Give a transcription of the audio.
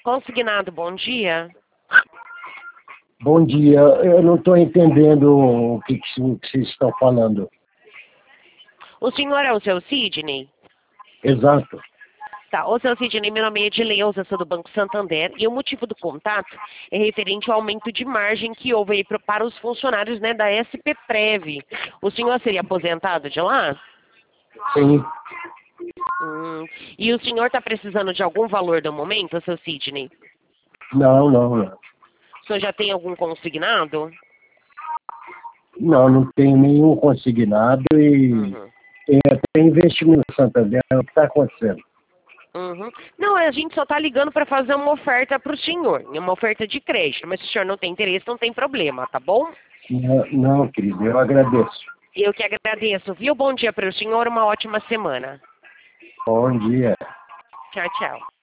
Consignado, bom dia. Bom dia, eu não estou entendendo o que vocês estão falando. O senhor é o seu Sidney? Exato. Tá, ô seu Sidney, meu nome é Edileuza, sou do Banco Santander, e o motivo do contato é referente ao aumento de margem que houve aí para os funcionários, né, da SPPrev. O senhor seria aposentado de lá? Sim. E o senhor está precisando de algum valor do momento, seu Sidney? Não. O senhor já tem algum consignado? Não tenho nenhum consignado e tem até investimento no Santander. O que está acontecendo? Não, a gente só está ligando para fazer uma oferta para o senhor, uma oferta de crédito, mas se o senhor não tem interesse, não tem problema, tá bom? Não, querido, eu agradeço. Eu que agradeço, viu? Bom dia para o senhor, uma ótima semana. Bom dia. Tchau, tchau.